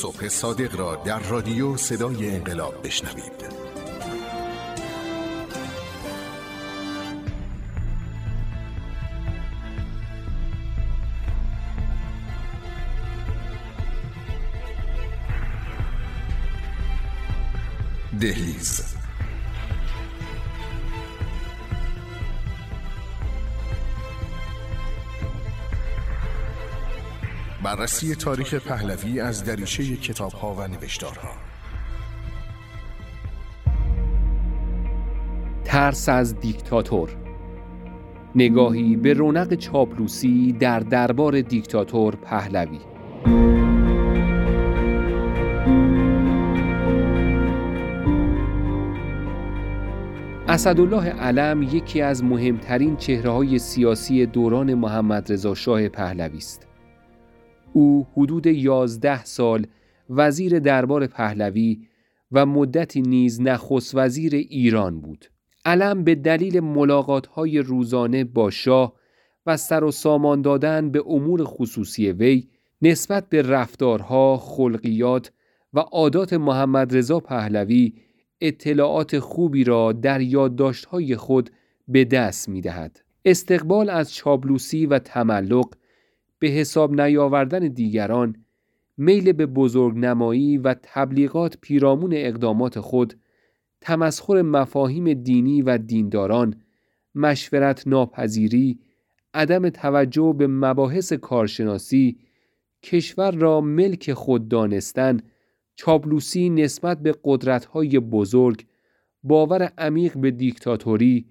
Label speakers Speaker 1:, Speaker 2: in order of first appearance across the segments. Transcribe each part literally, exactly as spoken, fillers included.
Speaker 1: صبح صادق را در رادیو صدای انقلاب بشنوید. دهلیز. بررسی تاریخ پهلوی از دریچه کتاب‌ها و نوشتارها.
Speaker 2: ترس از دیکتاتور. نگاهی به رونق چاپلوسی در دربار دیکتاتور پهلوی. اسدالله علم یکی از مهمترین چهره‌های سیاسی دوران محمدرضا شاه پهلوی است. او حدود یازده سال وزیر دربار پهلوی و مدتی نیز نخست وزیر ایران بود. علم به دلیل ملاقات‌های روزانه با شاه و سر و سامان دادن به امور خصوصی وی نسبت به رفتارها، خلقیات و عادات محمدرضا پهلوی اطلاعات خوبی را در یادداشت‌های خود به دست می‌دهد. استقبال از چاپلوسی و تملق، به حساب نیاوردن دیگران، میل به بزرگنمایی و تبلیغات پیرامون اقدامات خود، تمسخر مفاهیم دینی و دینداران، مشورت ناپذیری، عدم توجه به مباحث کارشناسی، کشور را ملک خود دانستن، چاپلوسی نسبت به قدرت‌های بزرگ، باور عمیق به دیکتاتوری،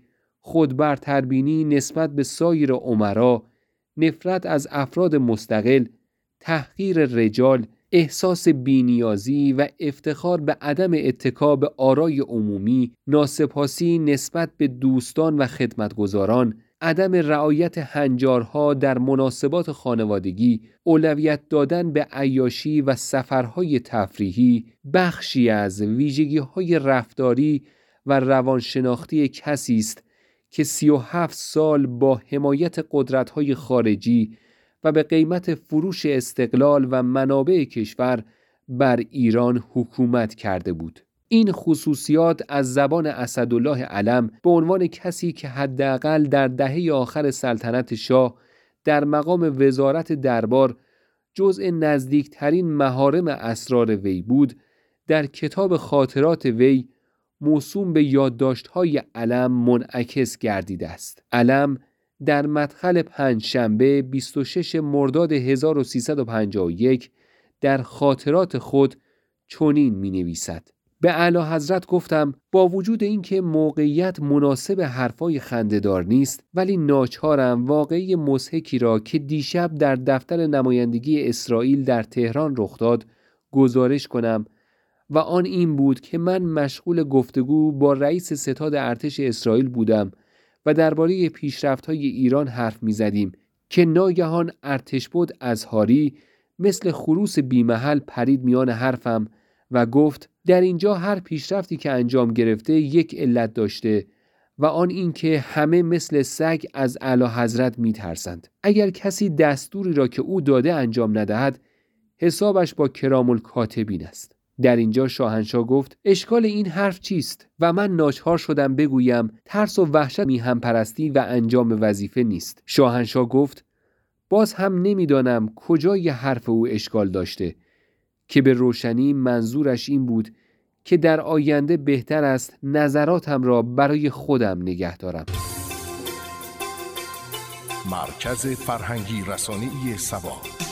Speaker 2: خودبرتربینی نسبت به سایر امرا، نفرت از افراد مستقل، تحقیر رجال، احساس بی‌نیازی و افتخار به عدم اتکا به آرای عمومی، ناسپاسی نسبت به دوستان و خدمتگزاران، عدم رعایت هنجارها در مناسبات خانوادگی، اولویت دادن به عیاشی و سفرهای تفریحی، بخشی از ویژگی‌های رفتاری و روانشناختی کسی است که سی و هفت سال با حمایت قدرت‌های خارجی و به قیمت فروش استقلال و منابع کشور بر ایران حکومت کرده بود. این خصوصیات از زبان اسدالله علم به عنوان کسی که حداقل در دهه آخر سلطنت شاه در مقام وزارت دربار جزء نزدیکترین محارم اسرار وی بود، در کتاب خاطرات وی موسوم به یادداشت‌های علم منعکس گردیده است. علم در مدخل پنجشنبه بیست و ششم مرداد هزار و سیصد و پنجاه و یک در خاطرات خود چنین می‌نویسد: به اعلیحضرت گفتم با وجود اینکه موقعیت مناسب حرفای خنده‌دار نیست، ولی ناچارم واقعی مضحکی را که دیشب در دفتر نمایندگی اسرائیل در تهران رخ داد گزارش کنم و آن این بود که من مشغول گفتگو با رئیس ستاد ارتش اسرائیل بودم و درباره پیشرفت‌های ایران حرف می‌زدیم که ناگهان ارتشبد ازهاری مثل خروس بی‌محل پرید میان حرفم و گفت در اینجا هر پیشرفتی که انجام گرفته یک علت داشته و آن این که همه مثل سگ از اعلیحضرت می‌ترسند. اگر کسی دستوری را که او داده انجام ندهد، حسابش با کرام الکاتبین است. در اینجا شاهنشاه گفت اشکال این حرف چیست؟ و من ناچار شدم بگویم ترس و وحشت میهم پرستی و انجام وظیفه نیست. شاهنشاه گفت باز هم نمیدانم کجای حرف او اشکال داشته، که به روشنی منظورش این بود که در آینده بهتر است نظراتم را برای خودم نگه دارم.
Speaker 1: مرکز فرهنگی رسانه‌ای سبا.